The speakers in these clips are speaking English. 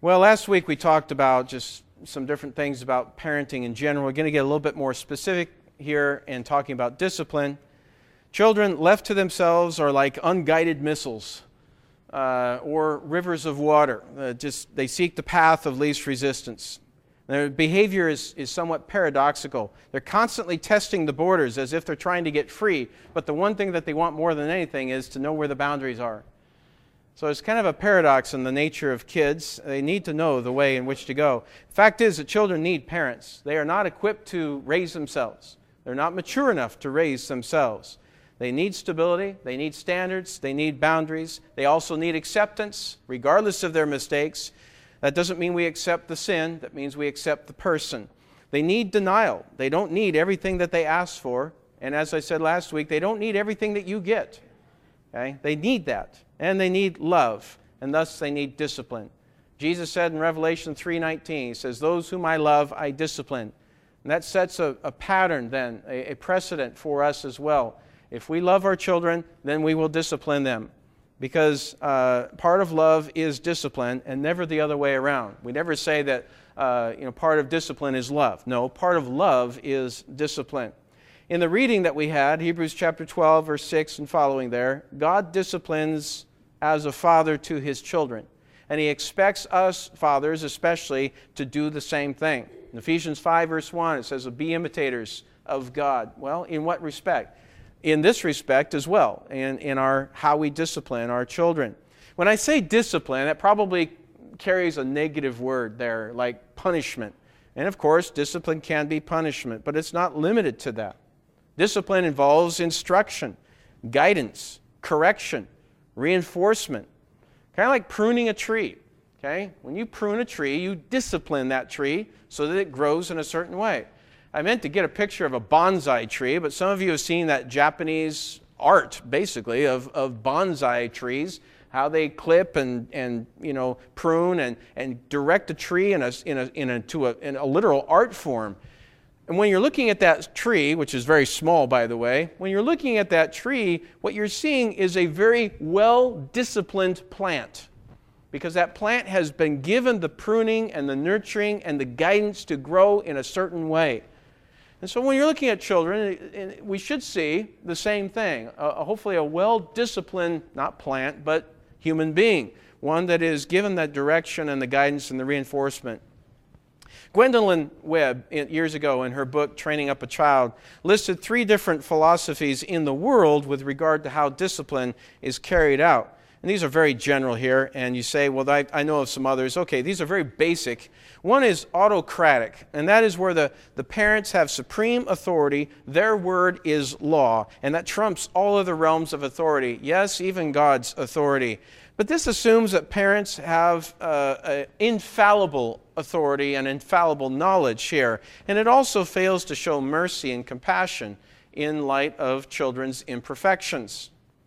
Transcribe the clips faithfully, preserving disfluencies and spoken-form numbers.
Well, last week we talked about just some different things about parenting in general. We're going to get a little bit more specific here in talking about discipline. Children left to themselves are like unguided missiles uh, or rivers of water. Uh, just they seek the path of least resistance. Their behavior is, is somewhat paradoxical. They're constantly testing the borders as if they're trying to get free, but the one thing that they want more than anything is to know where the boundaries are. So it's kind of a paradox in the nature of kids. They need to know the way in which to go. Fact is that children need parents. They are not equipped to raise themselves. They're not mature enough to raise themselves. They need stability. They need standards. They need boundaries. They also need acceptance, regardless of their mistakes. That doesn't mean we accept the sin. That means we accept the person. They need denial. They don't need everything that they ask for. And as I said last week, they don't need everything that you get. Okay? They need that. And they need love, and thus they need discipline. Jesus said in Revelation three nineteen, He says, "Those whom I love, I discipline." And that sets a, a pattern then, a, a precedent for us as well. If we love our children, then we will discipline them. Because uh, part of love is discipline, and never the other way around. We never say that uh, you know, part of discipline is love. No, part of love is discipline. In the reading that we had, Hebrews chapter twelve, verse six and following there, God disciplines as a father to his children. And he expects us, fathers especially, to do the same thing. In Ephesians five, verse one, it says, "Be imitators of God." Well, in what respect? In this respect as well, in, in our how we discipline our children. When I say discipline, it probably carries a negative word there, like punishment. And of course, discipline can be punishment, but it's not limited to that. Discipline involves instruction, guidance, correction, reinforcement. Kind of like pruning a tree. Okay? When you prune a tree, you discipline that tree so that it grows in a certain way. I meant to get a picture of a bonsai tree, but some of you have seen that Japanese art, basically, of, of bonsai trees, how they clip and, and you know, prune and, and direct a tree in a, in a, in a, to a, in a literal art form. And when you're looking at that tree, which is very small, by the way, when you're looking at that tree, what you're seeing is a very well-disciplined plant. Because that plant has been given the pruning and the nurturing and the guidance to grow in a certain way. And so when you're looking at children, we should see the same thing. Uh, hopefully a well-disciplined, not plant, but human being. One that is given that direction and the guidance and the reinforcement. Gwendolyn Webb, years ago in her book, Training Up a Child, listed three different philosophies in the world with regard to how discipline is carried out. And these are very general here, and you say, well, I, I know of some others. Okay, these are very basic. One is autocratic, and that is where the, the parents have supreme authority. Their word is law, and that trumps all other realms of authority. Yes, even God's authority. But this assumes that parents have uh, an infallible authority and infallible knowledge here. And it also fails to show mercy and compassion in light of children's imperfections.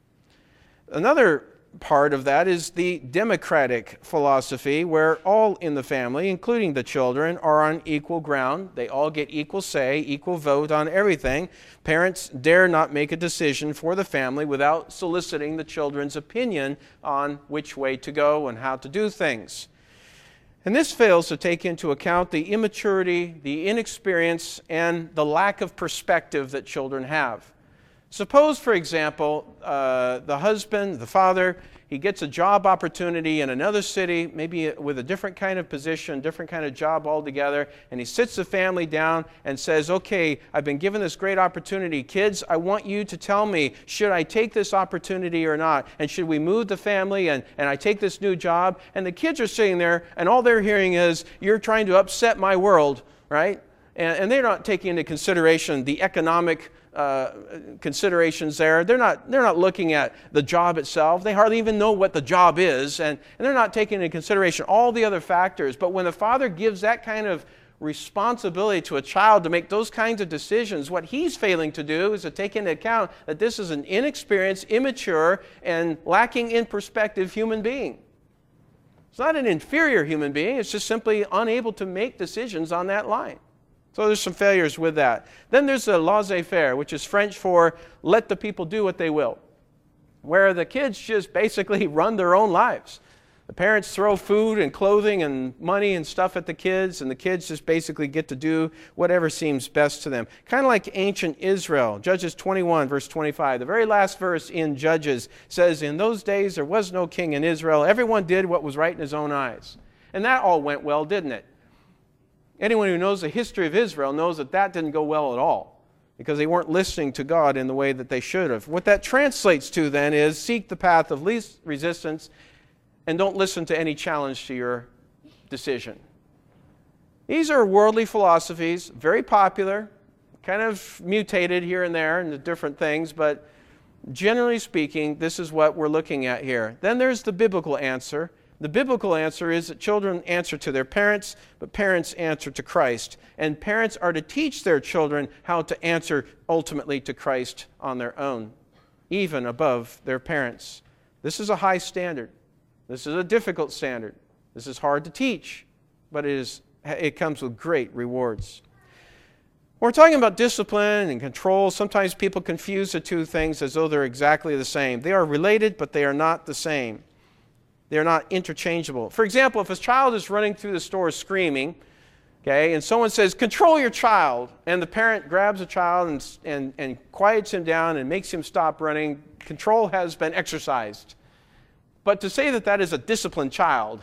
Another part of that is the democratic philosophy, where all in the family, including the children, are on equal ground. They all get equal say, equal vote on everything. Parents dare not make a decision for the family without soliciting the children's opinion on which way to go and how to do things. And this fails to take into account the immaturity, the inexperience, and the lack of perspective that children have. Suppose, for example, uh, the husband, the father, he gets a job opportunity in another city, maybe with a different kind of position, different kind of job altogether, and he sits the family down and says, okay, I've been given this great opportunity. Kids, I want you to tell me, should I take this opportunity or not? And should we move the family and, and I take this new job? And the kids are sitting there, and all they're hearing is, you're trying to upset my world, right? And, and they're not taking into consideration the economic Uh, considerations there. They're not, they're not looking at the job itself. They hardly even know what the job is, and, and they're not taking into consideration all the other factors. But when the father gives that kind of responsibility to a child to make those kinds of decisions, what he's failing to do is to take into account that this is an inexperienced, immature, and lacking in perspective human being. It's not an inferior human being. It's just simply unable to make decisions on that line. So there's some failures with that. Then there's the laissez-faire, which is French for let the people do what they will, where the kids just basically run their own lives. The parents throw food and clothing and money and stuff at the kids, and the kids just basically get to do whatever seems best to them. Kind of like ancient Israel. Judges twenty-one, verse twenty-five. The very last verse in Judges says, "In those days there was no king in Israel. Everyone did what was right in his own eyes." And that all went well, didn't it? Anyone who knows the history of Israel knows that that didn't go well at all, because they weren't listening to God in the way that they should have. What that translates to then is seek the path of least resistance and don't listen to any challenge to your decision. These are worldly philosophies, very popular, kind of mutated here and there into different things, but generally speaking, this is what we're looking at here. Then there's the biblical answer. The biblical answer is that children answer to their parents, but parents answer to Christ. And parents are to teach their children how to answer ultimately to Christ on their own, even above their parents. This is a high standard. This is a difficult standard. This is hard to teach, but it is it comes with great rewards. When we're talking about discipline and control, sometimes people confuse the two things as though they're exactly the same. They are related, but they are not the same. They are not interchangeable. For example, if a child is running through the store screaming, okay, and someone says, "Control your child," and the parent grabs the child and, and, and quiets him down and makes him stop running, control has been exercised. But to say that that is a disciplined child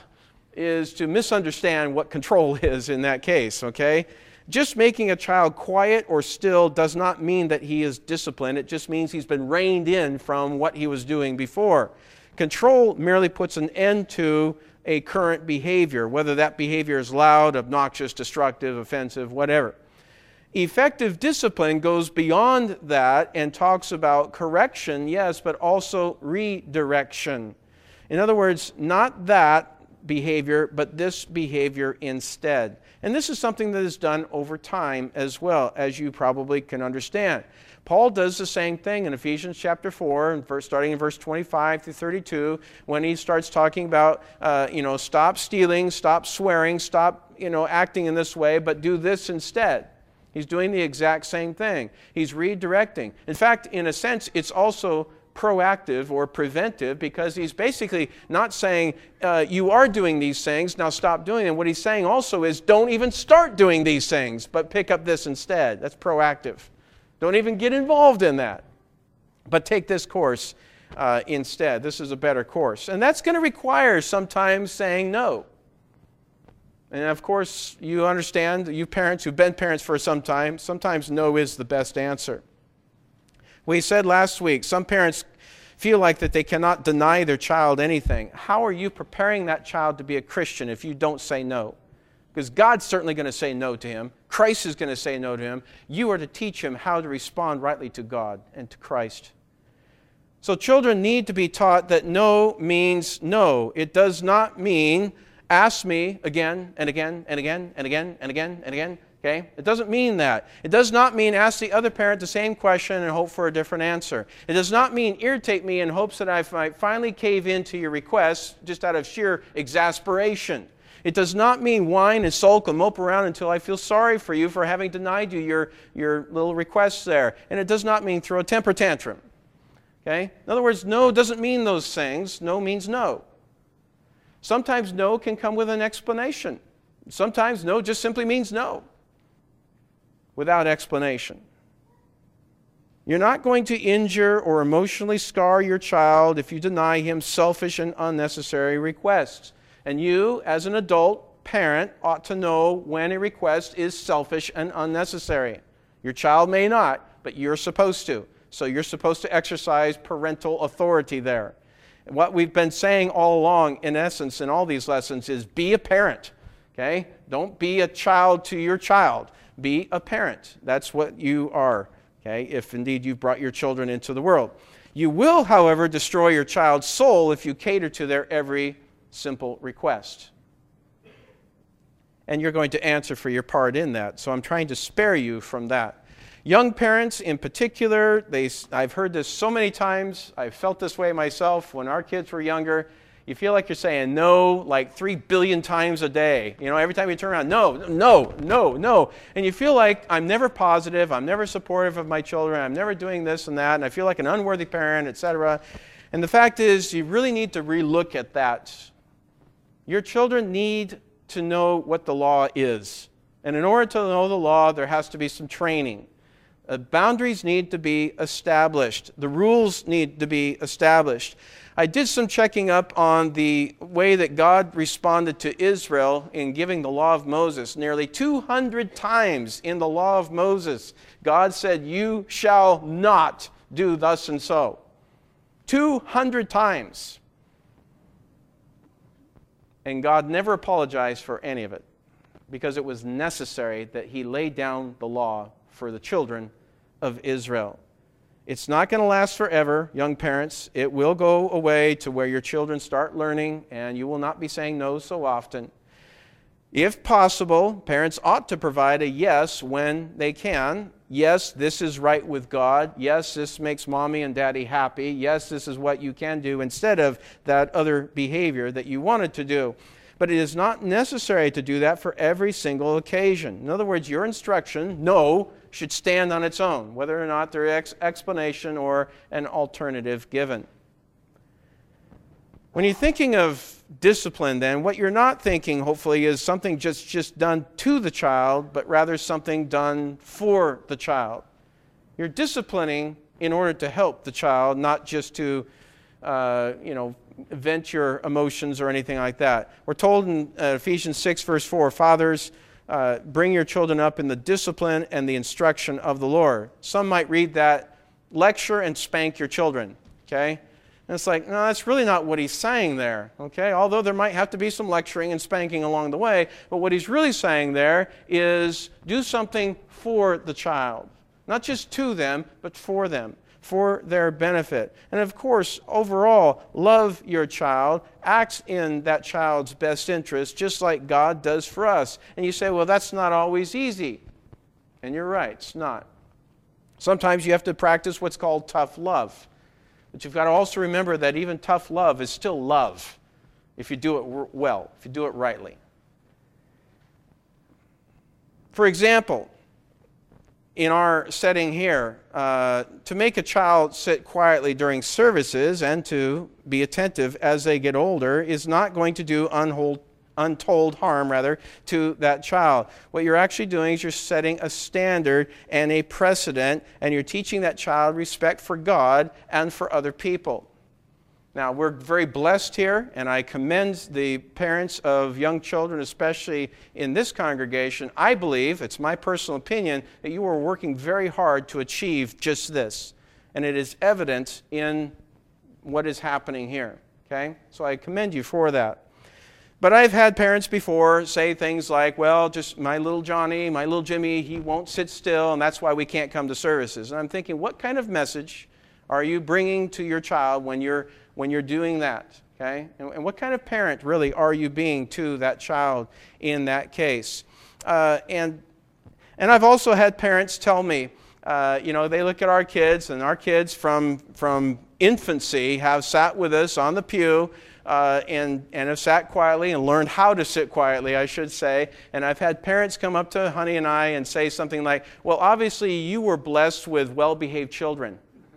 is to misunderstand what control is in that case, okay? Just making a child quiet or still does not mean that he is disciplined. It just means he's been reined in from what he was doing before. Control merely puts an end to a current behavior, whether that behavior is loud, obnoxious, destructive, offensive, whatever. Effective discipline goes beyond that and talks about correction, yes, but also redirection. In other words, not that behavior, but this behavior instead. And this is something that is done over time as well, as you probably can understand. Paul does the same thing in Ephesians chapter four, and verse, starting in verse twenty-five through thirty-two, when he starts talking about, uh, you know, stop stealing, stop swearing, stop, you know, acting in this way, but do this instead. He's doing the exact same thing. He's redirecting. In fact, in a sense, it's also proactive or preventive, because he's basically not saying, uh, you are doing these things, now stop doing them. What he's saying also is, don't even start doing these things, but pick up this instead. That's proactive. Don't even get involved in that, but take this course uh, instead. This is a better course. And that's going to require sometimes saying no. And of course, you understand, you parents who've been parents for some time, sometimes no is the best answer. We said last week, some parents feel like that they cannot deny their child anything. How are you preparing that child to be a Christian if you don't say no? Because God's certainly going to say no to him. Christ is going to say no to him. You are to teach him how to respond rightly to God and to Christ. So children need to be taught that no means no. It does not mean ask me again and again and again and again and again and again. Okay? It doesn't mean that. It does not mean ask the other parent the same question and hope for a different answer. It does not mean irritate me in hopes that I might finally cave in to your request just out of sheer exasperation. It does not mean whine and sulk and mope around until I feel sorry for you for having denied you your, your little requests there. And it does not mean throw a temper tantrum. Okay? In other words, no doesn't mean those things. No means no. Sometimes no can come with an explanation. Sometimes no just simply means no, without explanation. You're not going to injure or emotionally scar your child if you deny him selfish and unnecessary requests. And you, as an adult parent, ought to know when a request is selfish and unnecessary. Your child may not, but you're supposed to. So you're supposed to exercise parental authority there. And what we've been saying all along, in essence, in all these lessons, is be a parent. Okay? Don't be a child to your child. Be a parent. That's what you are, okay, if indeed you've brought your children into the world. You will, however, destroy your child's soul if you cater to their every simple request. And you're going to answer for your part in that. So I'm trying to spare you from that. Young parents in particular, they, I've heard this so many times. I've felt this way myself when our kids were younger. You feel like you're saying no like three billion times a day. You know, every time you turn around, no, no, no, no. And you feel like I'm never positive, I'm never supportive of my children, I'm never doing this and that, and I feel like an unworthy parent, et cetera. And the fact is, you really need to relook at that Your children need to know what the law is. And in order to know the law, there has to be some training. Uh, boundaries need to be established. The rules need to be established. I did some checking up on the way that God responded to Israel in giving the law of Moses. Nearly two hundred times in the law of Moses, God said, "You shall not do thus and so." two hundred times. And God never apologized for any of it, because it was necessary that He laid down the law for the children of Israel. It's not going to last forever, young parents. It will go away to where your children start learning, and you will not be saying no so often. If possible, parents ought to provide a yes when they can. Yes, this is right with God. Yes, this makes mommy and daddy happy. Yes, this is what you can do instead of that other behavior that you wanted to do. But it is not necessary to do that for every single occasion. In other words, your instruction, no, should stand on its own, whether or not there is ex- explanation or an alternative given. When you're thinking of discipline, then, what you're not thinking, hopefully, is something just, just done to the child, but rather something done for the child. You're disciplining in order to help the child, not just to, uh, you know, vent your emotions or anything like that. We're told in uh, Ephesians six, verse four, "Fathers, uh, bring your children up in the discipline and the instruction of the Lord." Some might read that, "Lecture and spank your children." Okay? And it's like, no, that's really not what he's saying there. Okay? Although there might have to be some lecturing and spanking along the way, but what he's really saying there is do something for the child. Not just to them, but for them, for their benefit. And of course, overall, love your child, act in that child's best interest, just like God does for us. And you say, well, that's not always easy. And you're right, it's not. Sometimes you have to practice what's called tough love. But you've got to also remember that even tough love is still love if you do it well, if you do it rightly. For example, in our setting here, uh, to make a child sit quietly during services and to be attentive as they get older is not going to do unhold, untold harm, rather, to that child. What you're actually doing is you're setting a standard and a precedent, and you're teaching that child respect for God and for other people. Now, we're very blessed here, and I commend the parents of young children, especially in this congregation. I believe, it's my personal opinion, that you are working very hard to achieve just this. And it is evident in what is happening here. Okay? So I commend you for that. But I've had parents before say things like, well, just my little Johnny, my little Jimmy, he won't sit still, and that's why we can't come to services. And I'm thinking, what kind of message are you bringing to your child when you're when you're doing that? Okay? And, and what kind of parent really are you being to that child in that case? Uh, and and I've also had parents tell me, uh, you know, they look at our kids, and our kids from from infancy have sat with us on the pew, Uh, and, and have sat quietly and learned how to sit quietly, I should say. And I've had parents come up to Honey and I and say something like, well, obviously you were blessed with well-behaved children.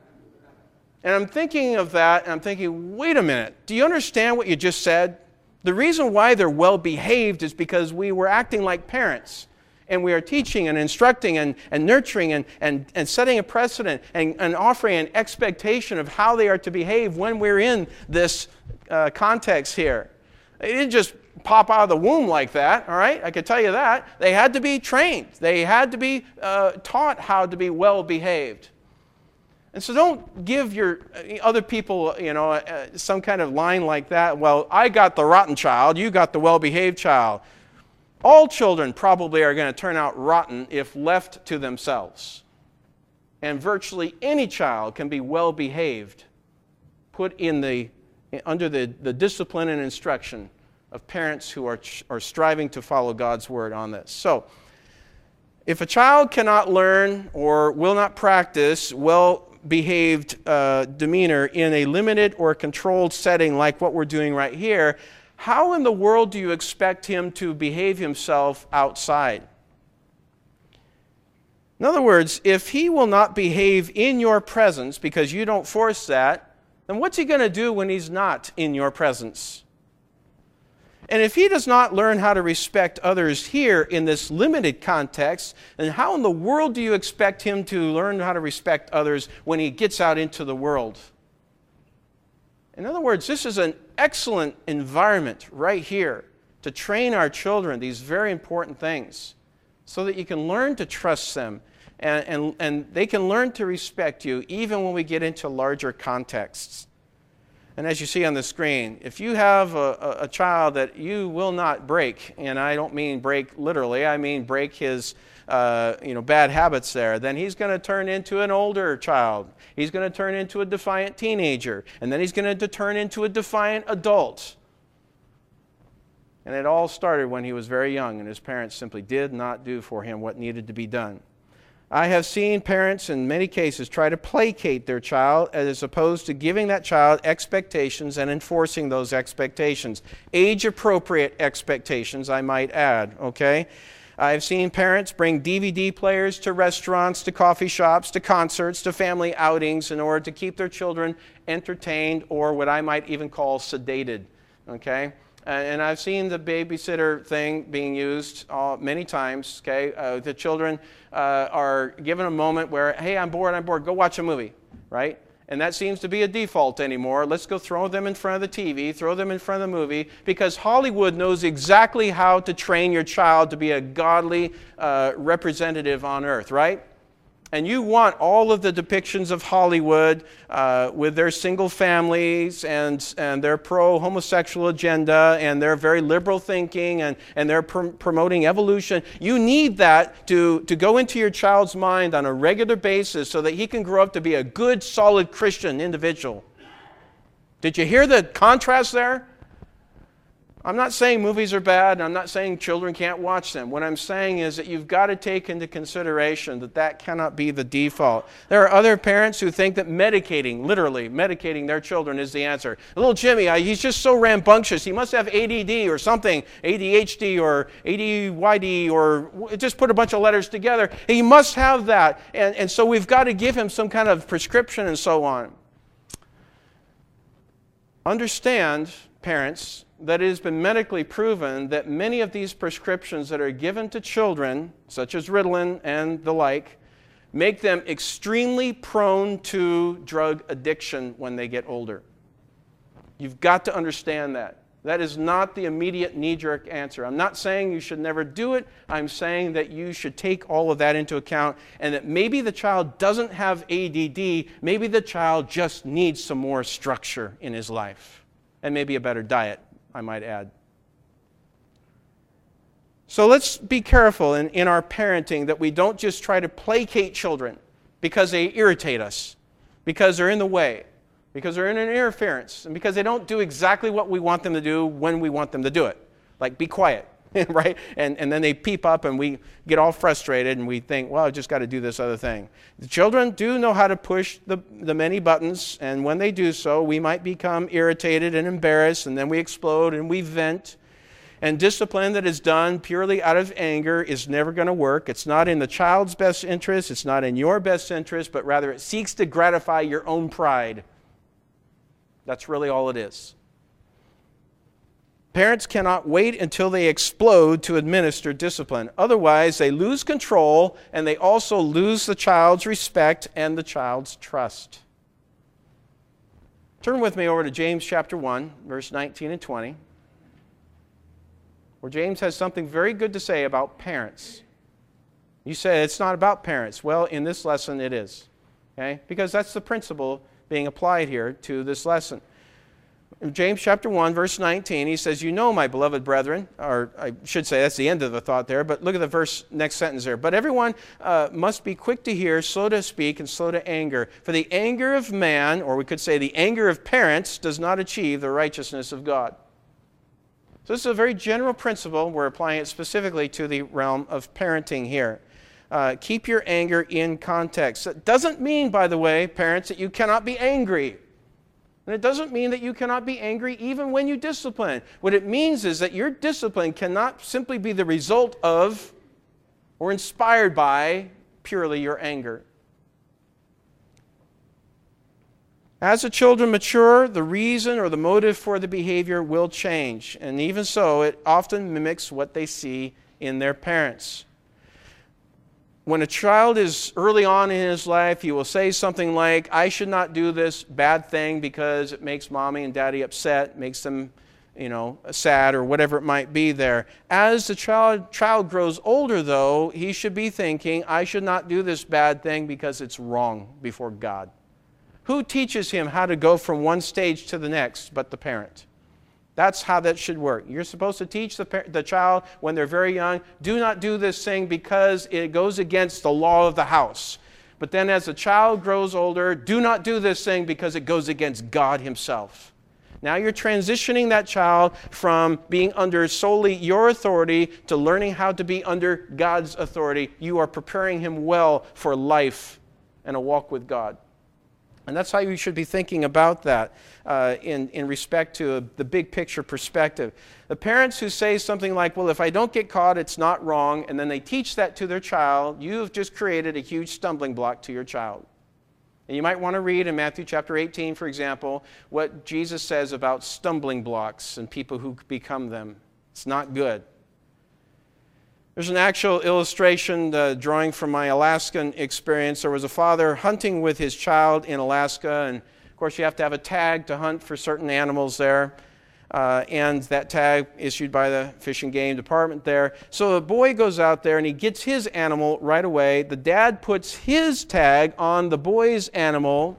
And I'm thinking of that, and I'm thinking, wait a minute, do you understand what you just said? The reason why they're well-behaved is because we were acting like parents. And we are teaching and instructing and, and nurturing and, and, and setting a precedent and, and offering an expectation of how they are to behave when we're in this uh, context here. They didn't just pop out of the womb like that, all right? I can tell you that. They had to be trained. They had to be uh, taught how to be well-behaved. And so don't give your other people, you know, uh, some kind of line like that. Well, I got the rotten child, you got the well-behaved child. All children probably are going to turn out rotten if left to themselves. And virtually any child can be well-behaved, put in the, under the, the discipline and instruction of parents who are, are striving to follow God's word on this. So, if a child cannot learn or will not practice well-behaved uh, demeanor in a limited or controlled setting like what we're doing right here, how in the world do you expect him to behave himself outside? In other words, if he will not behave in your presence because you don't force that, then what's he going to do when he's not in your presence? And if he does not learn how to respect others here in this limited context, then how in the world do you expect him to learn how to respect others when he gets out into the world? In other words, this is an excellent environment right here to train our children these very important things so that you can learn to trust them and, and, and they can learn to respect you even when we get into larger contexts. And as you see on the screen, if you have a, a, a child that you will not break, and I don't mean break literally, I mean break his uh, you know, bad habits there, then he's going to turn into an older child. He's going to turn into a defiant teenager, and then he's going to turn into a defiant adult. And it all started when he was very young, and his parents simply did not do for him what needed to be done. I have seen parents in many cases try to placate their child as opposed to giving that child expectations and enforcing those expectations. Age-appropriate expectations, I might add, okay? I've seen parents bring D V D players to restaurants, to coffee shops, to concerts, to family outings in order to keep their children entertained or what I might even call sedated, okay? And I've seen the babysitter thing being used uh, many times, okay? Uh, the children uh, are given a moment where, hey, I'm bored, I'm bored, go watch a movie, right? And that seems to be a default anymore. Let's go throw them in front of the T V, throw them in front of the movie, because Hollywood knows exactly how to train your child to be a godly uh, representative on earth, right? And you want all of the depictions of Hollywood uh, with their single families and, and their pro-homosexual agenda and their very liberal thinking and, and their pr- promoting evolution. You need that to, to go into your child's mind on a regular basis so that he can grow up to be a good, solid Christian individual. Did you hear the contrast there? I'm not saying movies are bad, and I'm not saying children can't watch them. What I'm saying is that you've got to take into consideration that that cannot be the default. There are other parents who think that medicating, literally medicating their children is the answer. Little Jimmy, uh, he's just so rambunctious. He must have A D D or something, A D H D or A D Y D, or just put a bunch of letters together. He must have that, and, and so we've got to give him some kind of prescription and so on. Understand, parents, that it has been medically proven that many of these prescriptions that are given to children, such as Ritalin and the like, make them extremely prone to drug addiction when they get older. You've got to understand that. That is not the immediate knee-jerk answer. I'm not saying you should never do it. I'm saying that you should take all of that into account and that maybe the child doesn't have A D D. Maybe the child just needs some more structure in his life and maybe a better diet, I might add. So let's be careful in, in our parenting that we don't just try to placate children because they irritate us, because they're in the way, because they're in an interference, and because they don't do exactly what we want them to do when we want them to do it. Like, be quiet, right? And, and then they peep up and we get all frustrated and we think, well, I've just got to do this other thing. The children do know how to push the, the many buttons, and when they do so, we might become irritated and embarrassed, and then we explode and we vent. And discipline that is done purely out of anger is never going to work. It's not in the child's best interest. It's not in your best interest, but rather it seeks to gratify your own pride. That's really all it is. Parents cannot wait until they explode to administer discipline. Otherwise, they lose control, and they also lose the child's respect and the child's trust. Turn with me over to James chapter one, verse nineteen and twenty. Where James has something very good to say about parents. You say it's not about parents. Well, in this lesson it is, okay? Because that's the principle being applied here to this lesson. In James chapter one, verse nineteen, he says, "You know, my beloved brethren," or I should say that's the end of the thought there, but look at the verse, next sentence there. "But everyone uh, must be quick to hear, slow to speak, and slow to anger. For the anger of man," or we could say the anger of parents, "does not achieve the righteousness of God." So this is a very general principle. We're applying it specifically to the realm of parenting here. Uh, keep your anger in context. That doesn't mean, by the way, parents, that you cannot be angry. And it doesn't mean that you cannot be angry even when you discipline. What it means is that your discipline cannot simply be the result of or inspired by purely your anger. As the children mature, the reason or the motive for the behavior will change. And even so, it often mimics what they see in their parents. When a child is early on in his life, he will say something like, I should not do this bad thing because it makes mommy and daddy upset, makes them, you know, sad or whatever it might be there. As the child, child grows older, though, he should be thinking, I should not do this bad thing because it's wrong before God. Who teaches him how to go from one stage to the next but the parent? That's how that should work. You're supposed to teach the, the child when they're very young, do not do this thing because it goes against the law of the house. But then as the child grows older, do not do this thing because it goes against God himself. Now you're transitioning that child from being under solely your authority to learning how to be under God's authority. You are preparing him well for life and a walk with God. And that's how you should be thinking about that uh, in, in respect to a, the big picture perspective. The parents who say something like, well, if I don't get caught, it's not wrong, and then they teach that to their child, you've just created a huge stumbling block to your child. And you might want to read in Matthew chapter eighteen, for example, what Jesus says about stumbling blocks and people who become them. It's not good. There's an actual illustration uh, drawing from my Alaskan experience. There was a father hunting with his child in Alaska, and of course you have to have a tag to hunt for certain animals there, uh, and that tag issued by the Fish and Game Department there. So the boy goes out there and he gets his animal right away. The dad puts his tag on the boy's animal,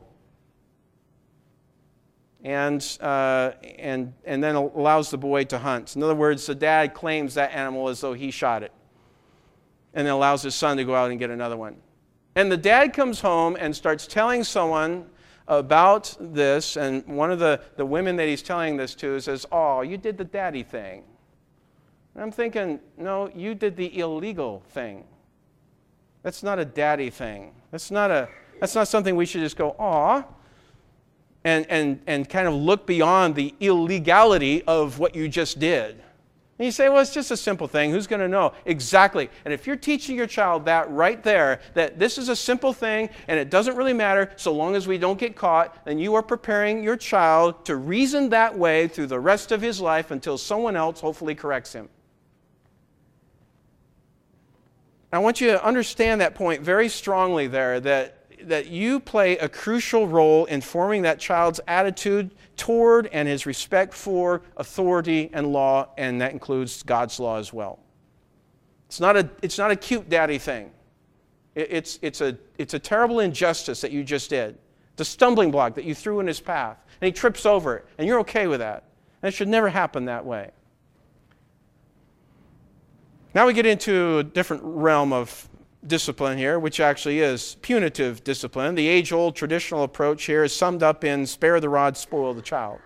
and uh, and and then allows the boy to hunt. In other words, the dad claims that animal as though he shot it, and then allows his son to go out and get another one. And the dad comes home and starts telling someone about this, and one of the, the women that he's telling this to says, oh, you did the daddy thing. And I'm thinking, no, you did the illegal thing. That's not a daddy thing. That's not a that's not something we should just go, aw, and, and, and kind of look beyond the illegality of what you just did. And you say, well, it's just a simple thing. Who's going to know? Exactly. And if you're teaching your child that right there, that this is a simple thing and it doesn't really matter so long as we don't get caught, then you are preparing your child to reason that way through the rest of his life until someone else hopefully corrects him. I want you to understand that point very strongly there, that that you play a crucial role in forming that child's attitude toward and his respect for authority and law, and that includes God's law as well. It's not a, it's not a cute daddy thing. It, it's, it's, a, it's a terrible injustice that you just did. It's a stumbling block that you threw in his path, and he trips over it, and you're okay with that. And it should never happen that way. Now we get into a different realm of discipline here, which actually is punitive discipline. The age-old traditional approach here is summed up in spare the rod, spoil the child.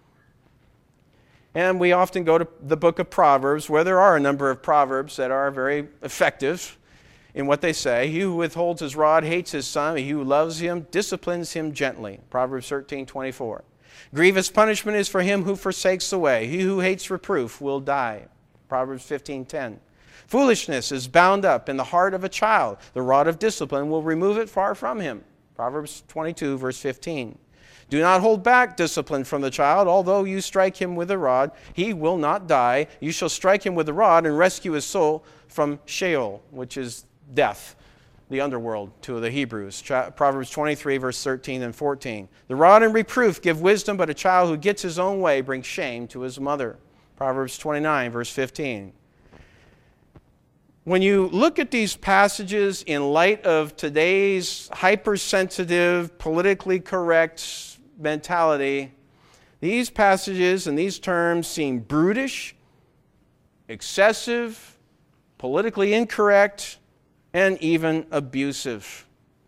And we often go to the book of Proverbs, where there are a number of proverbs that are very effective in what they say. He who withholds his rod hates his son, he who loves him disciplines him gently. Proverbs thirteen twenty-four. Grievous punishment is for him who forsakes the way. He who hates reproof will die. Proverbs fifteen ten. Foolishness is bound up in the heart of a child. The rod of discipline will remove it far from him. Proverbs twenty-two, verse fifteen. Do not hold back discipline from the child. Although you strike him with a rod, he will not die. You shall strike him with a rod and rescue his soul from Sheol, which is death, the underworld to the Hebrews. Proverbs twenty-three, verse thirteen and fourteen. The rod and reproof give wisdom, but a child who gets his own way brings shame to his mother. Proverbs twenty-nine, verse fifteen. When you look at these passages in light of today's hypersensitive, politically correct mentality, these passages and these terms seem brutish, excessive, politically incorrect, and even abusive.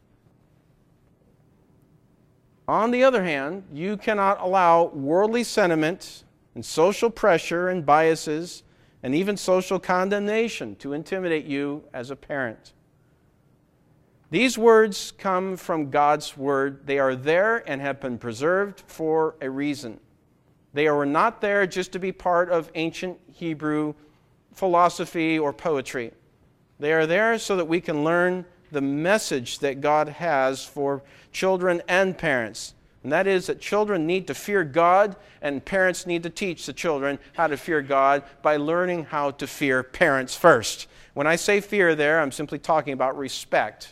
On the other hand, you cannot allow worldly sentiment and social pressure and biases and even social condemnation to intimidate you as a parent. These words come from God's Word. They are there and have been preserved for a reason. They are not there just to be part of ancient Hebrew philosophy or poetry. They are there so that we can learn the message that God has for children and parents. And that is that children need to fear God, and parents need to teach the children how to fear God by learning how to fear parents first. When I say fear there, I'm simply talking about respect.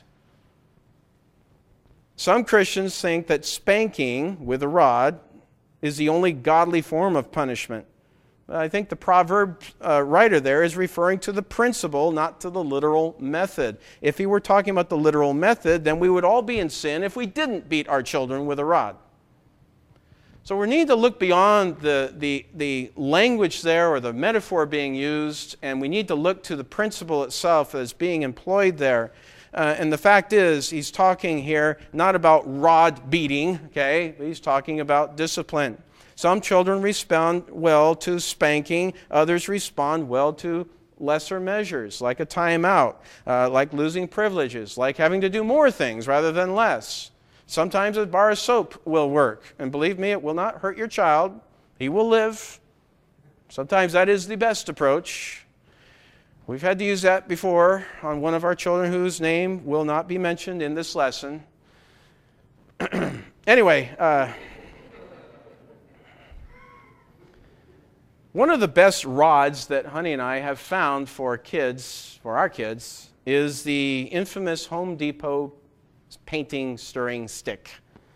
Some Christians think that spanking with a rod is the only godly form of punishment. I think the proverb uh, writer there is referring to the principle, not to the literal method. If he were talking about the literal method, then we would all be in sin if we didn't beat our children with a rod. So we need to look beyond the, the, the language there or the metaphor being used, and we need to look to the principle itself as being employed there. Uh, and the fact is, he's talking here not about rod beating, okay? He's talking about discipline. Some children respond well to spanking. Others respond well to lesser measures, like a timeout, uh, like losing privileges, like having to do more things rather than less. Sometimes a bar of soap will work. And believe me, it will not hurt your child. He will live. Sometimes that is the best approach. We've had to use that before on one of our children whose name will not be mentioned in this lesson. Anyway, uh, one of the best rods that Honey and I have found for kids, for our kids, is the infamous Home Depot painting stirring stick.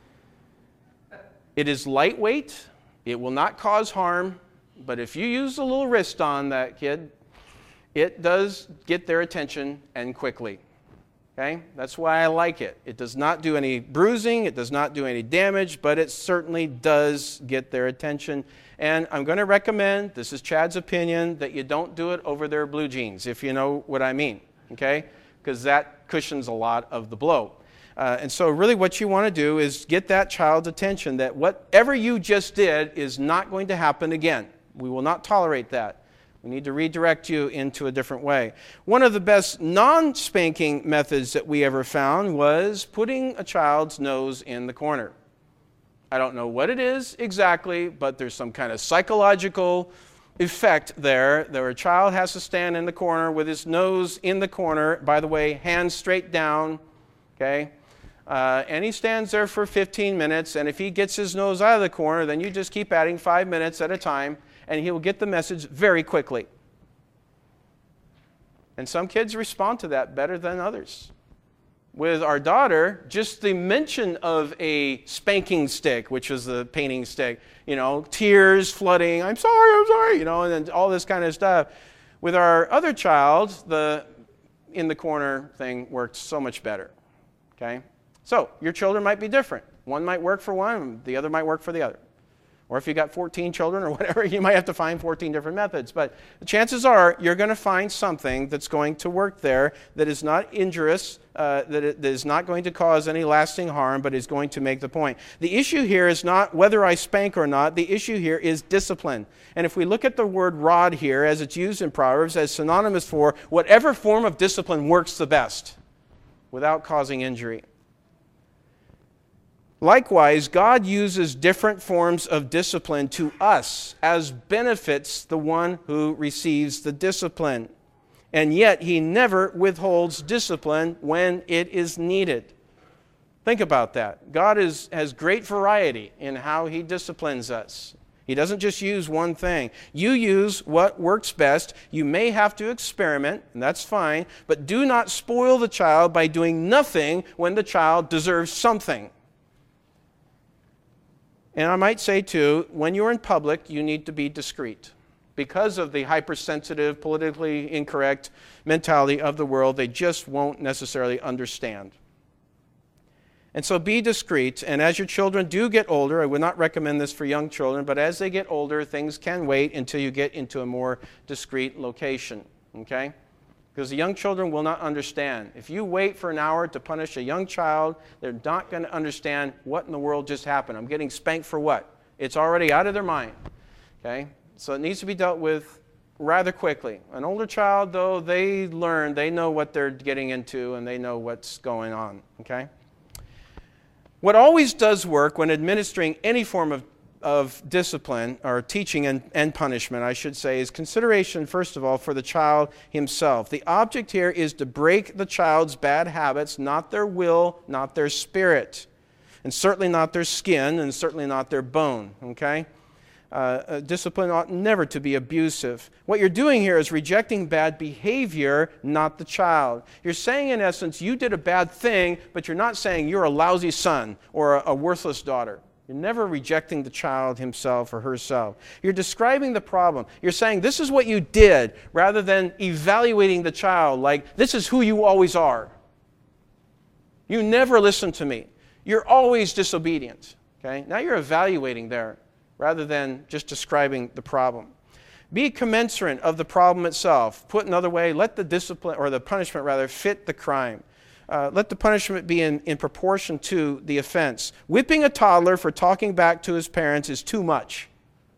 It is lightweight, it will not cause harm, but if you use a little wrist on that kid, it does get their attention, and quickly. Okay? That's why I like it. It does not do any bruising, it does not do any damage, but it certainly does get their attention. And I'm going to recommend, this is Chad's opinion, that you don't do it over their blue jeans, if you know what I mean. Okay? Because that cushions a lot of the blow. Uh, and so really what you want to do is get that child's attention that whatever you just did is not going to happen again. We will not tolerate that. We need to redirect you into a different way. One of the best non-spanking methods that we ever found was putting a child's nose in the corner. I don't know what it is exactly, but there's some kind of psychological effect there. There a child has to stand in the corner with his nose in the corner, by the way, hands straight down, okay? Uh, and he stands there for fifteen minutes, and if he gets his nose out of the corner, then you just keep adding five minutes at a time, and he will get the message very quickly. And some kids respond to that better than others. With our daughter, just the mention of a spanking stick, which was the painting stick, you know, tears flooding, I'm sorry, I'm sorry, you know, and then all this kind of stuff. With our other child, the in the corner thing worked so much better, okay? So your children might be different. One might work for one, the other might work for the other. Or if you got fourteen children or whatever, you might have to find fourteen different methods. But the chances are you're going to find something that's going to work there that is not injurious, uh, that, it, that is not going to cause any lasting harm, but is going to make the point. The issue here is not whether I spank or not. The issue here is discipline. And if we look at the word rod here, as it's used in Proverbs, as synonymous for whatever form of discipline works the best without causing injury. Likewise, God uses different forms of discipline to us as benefits the one who receives the discipline. And yet, He never withholds discipline when it is needed. Think about that. God is, has great variety in how He disciplines us. He doesn't just use one thing. You use what works best. You may have to experiment, and that's fine, but do not spoil the child by doing nothing when the child deserves something. And I might say, too, when you're in public, you need to be discreet. Because of the hypersensitive, politically incorrect mentality of the world, they just won't necessarily understand. And so be discreet. And as your children do get older, I would not recommend this for young children, but as they get older, things can wait until you get into a more discreet location. Okay? Because the young children will not understand. If you wait for an hour to punish a young child, they're not going to understand what in the world just happened. I'm getting spanked for what? It's already out of their mind. Okay? So it needs to be dealt with rather quickly. An older child, though, they learn, they know what they're getting into, and they know what's going on. Okay? What always does work when administering any form of of discipline, or teaching and, and punishment, I should say, is consideration, first of all, for the child himself. The object here is to break the child's bad habits, not their will, not their spirit. and certainly not their skin, and certainly not their bone, okay? Uh, uh, discipline ought never to be abusive. What you're doing here is rejecting bad behavior, not the child. You're saying, in essence, you did a bad thing, but you're not saying you're a lousy son or a, a worthless daughter. You're never rejecting the child himself or herself. You're describing the problem. You're saying, this is what you did, rather than evaluating the child like, this is who you always are. You never listen to me. You're always disobedient. Okay? Now you're evaluating there, rather than just describing the problem. Be commensurate of the problem itself. Put another way, let the discipline, or the punishment rather, fit the crime. Uh, let the punishment be in, in proportion to the offense. Whipping a toddler for talking back to his parents is too much.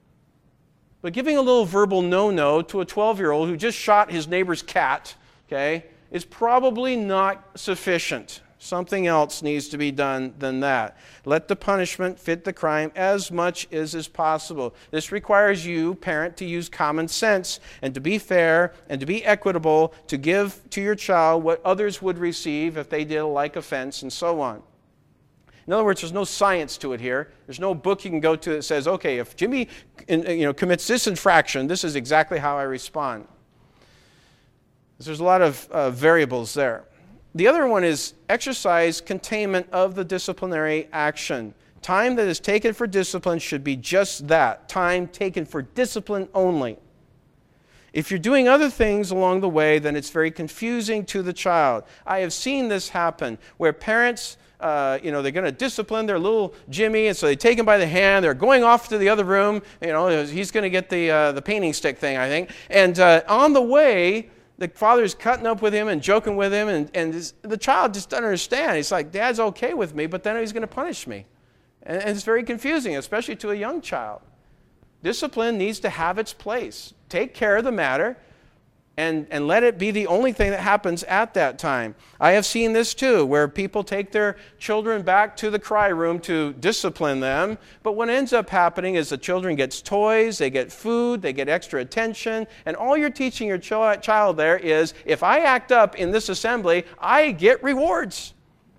But giving a little verbal no-no to a twelve-year-old who just shot his neighbor's cat, okay, is probably not sufficient. Something else needs to be done than that. Let the punishment fit the crime as much as is possible. This requires you, parent, to use common sense and to be fair and to be equitable, to give to your child what others would receive if they did a like offense, and so on. In other words, there's no science to it here. There's no book you can go to that says, okay, if Jimmy you know, commits this infraction, this is exactly how I respond. There's a lot of uh, variables there. The other one is exercise containment of the disciplinary action. Time that is taken for discipline should be just that, time taken for discipline only. If you're doing other things along the way, then it's very confusing to the child. I have seen this happen where parents, uh, you know, they're going to discipline their little Jimmy, and so they take him by the hand. They're going off to the other room. You know, he's going to get the uh, the painting stick thing, I think. And uh, on the way, the father's cutting up with him and joking with him, and, and this, the child just doesn't understand. He's like, Dad's okay with me, but then he's going to punish me. And, and it's very confusing, especially to a young child. Discipline needs to have its place. Take care of the matter, and, and let it be the only thing that happens at that time. I have seen this too, where people take their children back to the cry room to discipline them, but what ends up happening is the children gets toys, they get food, they get extra attention, and all you're teaching your ch- child there is, if I act up in this assembly, I get rewards.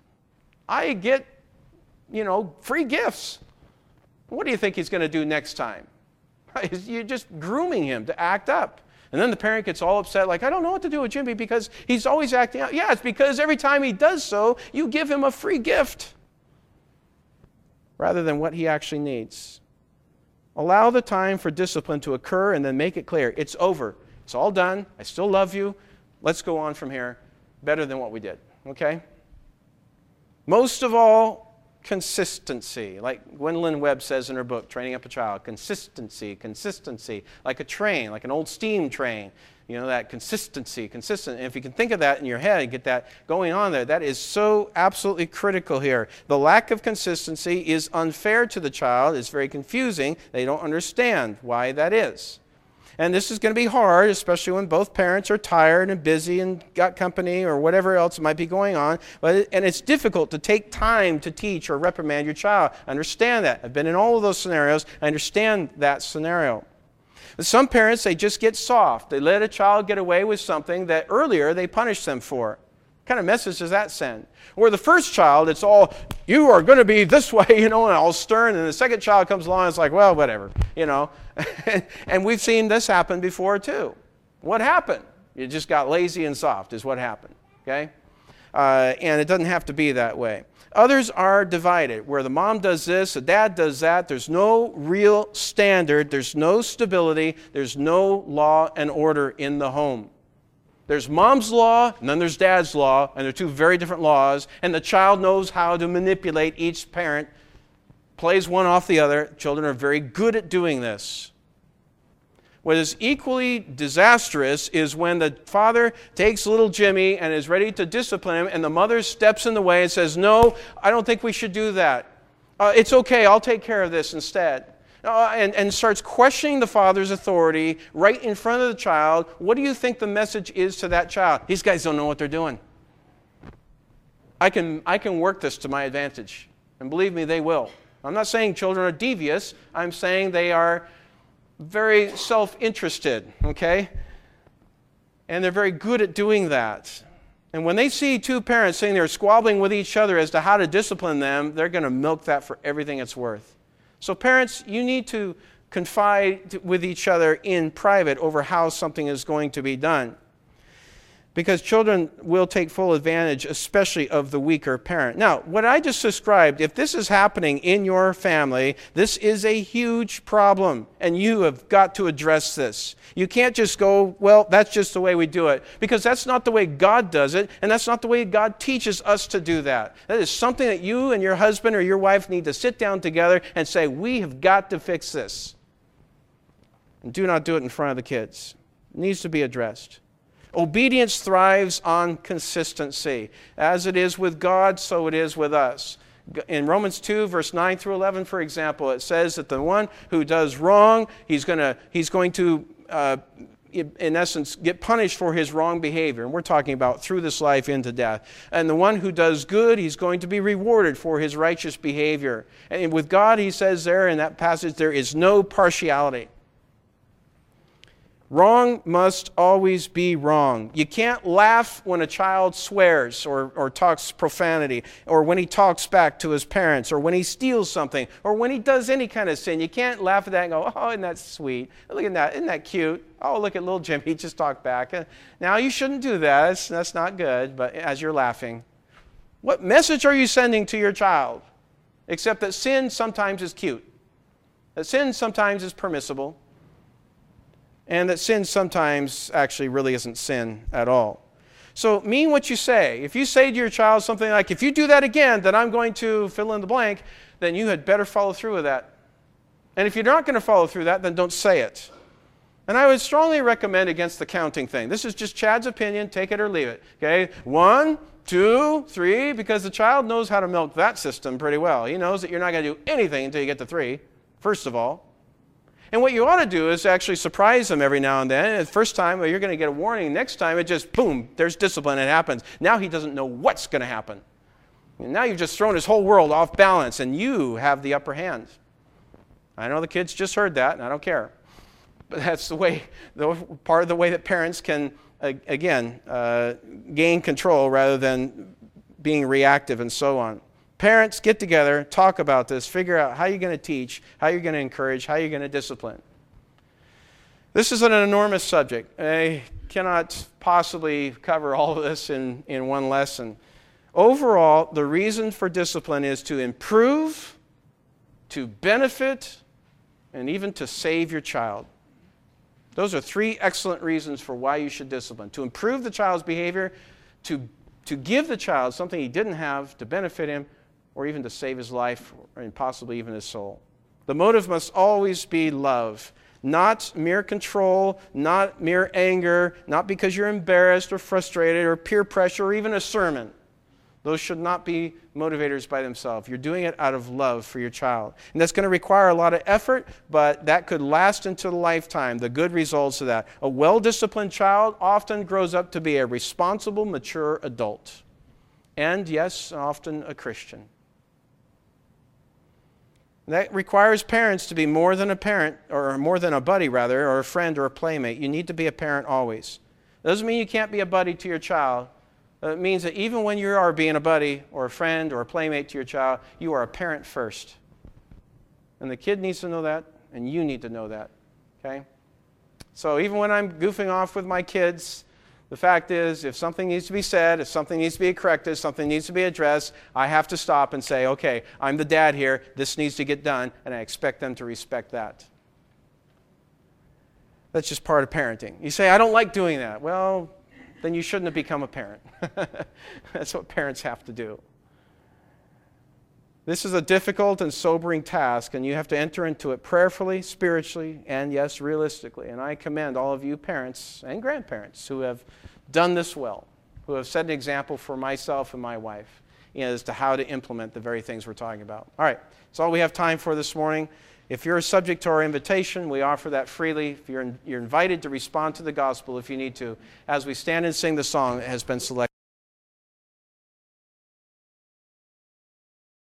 I get, you know, free gifts. What do you think he's going to do next time? You're just grooming him to act up. And then the parent gets all upset, like, I don't know what to do with Jimmy because he's always acting out. Yeah, it's because every time he does so, you give him a free gift rather than what he actually needs. Allow the time for discipline to occur and then make it clear. It's over. It's all done. I still love you. Let's go on from here. Better than what we did. Okay? Most of all, consistency, like Gwendolyn Webb says in her book, Training Up a Child. Consistency, consistency, like a train, like an old steam train. You know, that consistency, consistent. And if you can think of that in your head and get that going on there, that is so absolutely critical here. The lack of consistency is unfair to the child. It's very confusing. They don't understand why that is. And this is going to be hard, especially when both parents are tired and busy and got company or whatever else might be going on. But it, and it's difficult to take time to teach or reprimand your child. I understand that. I've been in all of those scenarios. I understand that scenario. But some parents, they just get soft. They let a child get away with something that earlier they punished them for. What kind of message does that send? Or the first child, it's all, you are going to be this way, you know, and all stern. And the second child comes along and it's like, well, whatever, you know. And we've seen this happen before too. What happened? You just got lazy and soft is what happened, okay? Uh, and it doesn't have to be that way. Others are divided, where the mom does this, the dad does that. There's no real standard. There's no stability. There's no law and order in the home. There's mom's law, and then there's dad's law, and they're two very different laws, and the child knows how to manipulate each parent, plays one off the other. Children are very good at doing this. What is equally disastrous is when the father takes little Jimmy and is ready to discipline him, and the mother steps in the way and says, no, I don't think we should do that. Uh, it's okay, I'll take care of this instead. Uh, and, and starts questioning the father's authority right in front of the child. What do you think the message is to that child? These guys don't know what they're doing. I can, I can work this to my advantage. And believe me, they will. I'm not saying children are devious. I'm saying they are very self-interested, okay? And they're very good at doing that. And when they see two parents sitting there squabbling with each other as to how to discipline them, they're going to milk that for everything it's worth. So parents, you need to confide with each other in private over how something is going to be done. Because children will take full advantage, especially of the weaker parent. Now, what I just described, if this is happening in your family, this is a huge problem, and you have got to address this. You can't just go, well, that's just the way we do it, because that's not the way God does it, and that's not the way God teaches us to do that. That is something that you and your husband or your wife need to sit down together and say, we have got to fix this. And do not do it in front of the kids. It needs to be addressed. Obedience thrives on consistency. As it is with God, so it is with us. In Romans two, verse nine through eleven, for example, it says that the one who does wrong, he's going to, he's going to uh, in essence, get punished for his wrong behavior. And we're talking about through this life into death. And the one who does good, he's going to be rewarded for his righteous behavior. And with God, he says there in that passage, there is no partiality. Wrong must always be wrong. You can't laugh when a child swears or, or talks profanity, or when he talks back to his parents, or when he steals something, or when he does any kind of sin. You can't laugh at that and go, oh, isn't that sweet? Look at that. Isn't that cute? Oh, look at little Jim. He just talked back. Now, you shouldn't do that. That's, that's not good, but as you're laughing. What message are you sending to your child? Except that sin sometimes is cute. That sin sometimes is permissible. And that sin sometimes actually really isn't sin at all. So mean what you say. If you say to your child something like, if you do that again, then I'm going to fill in the blank, then you had better follow through with that. And if you're not going to follow through that, then don't say it. And I would strongly recommend against the counting thing. This is just Chad's opinion. Take it or leave it. Okay? One, two, three, because the child knows how to milk that system pretty well. He knows that you're not going to do anything until you get to three, first of all. And what you ought to do is actually surprise them every now and then. The first time, well, you're going to get a warning. Next time, it just, boom, there's discipline. It happens. Now he doesn't know what's going to happen. And now you've just thrown his whole world off balance, and you have the upper hand. I know the kids just heard that, and I don't care. But that's the way, the part of the way that parents can, uh, again, uh, gain control rather than being reactive and so on. Parents, get together, talk about this, figure out how you're going to teach, how you're going to encourage, how you're going to discipline. This is an enormous subject. I cannot possibly cover all of this in, in one lesson. Overall, the reason for discipline is to improve, to benefit, and even to save your child. Those are three excellent reasons for why you should discipline. To improve the child's behavior, to, to give the child something he didn't have, to benefit him, or even to save his life, and possibly even his soul. The motive must always be love, not mere control, not mere anger, not because you're embarrassed or frustrated or peer pressure or even a sermon. Those should not be motivators by themselves. You're doing it out of love for your child. And that's going to require a lot of effort, but that could last into a lifetime, the good results of that. A well-disciplined child often grows up to be a responsible, mature adult. And yes, often a Christian. That requires parents to be more than a parent, or more than a buddy, rather, or a friend or a playmate. You need to be a parent always. It doesn't mean you can't be a buddy to your child. It means that even when you are being a buddy or a friend or a playmate to your child, you are a parent first. And the kid needs to know that, and you need to know that. Okay? So even when I'm goofing off with my kids, the fact is, if something needs to be said, if something needs to be corrected, something needs to be addressed, I have to stop and say, okay, I'm the dad here, this needs to get done, and I expect them to respect that. That's just part of parenting. You say, I don't like doing that. Well, then you shouldn't have become a parent. That's what parents have to do. This is a difficult and sobering task, and you have to enter into it prayerfully, spiritually, and yes, realistically. And I commend all of you parents and grandparents who have done this well, who have set an example for myself and my wife as to how to implement the very things we're talking about. All right, that's all we have time for this morning. If you're subject to our invitation, we offer that freely. If you're, you're invited to respond to the gospel if you need to, as we stand and sing the song that has been selected.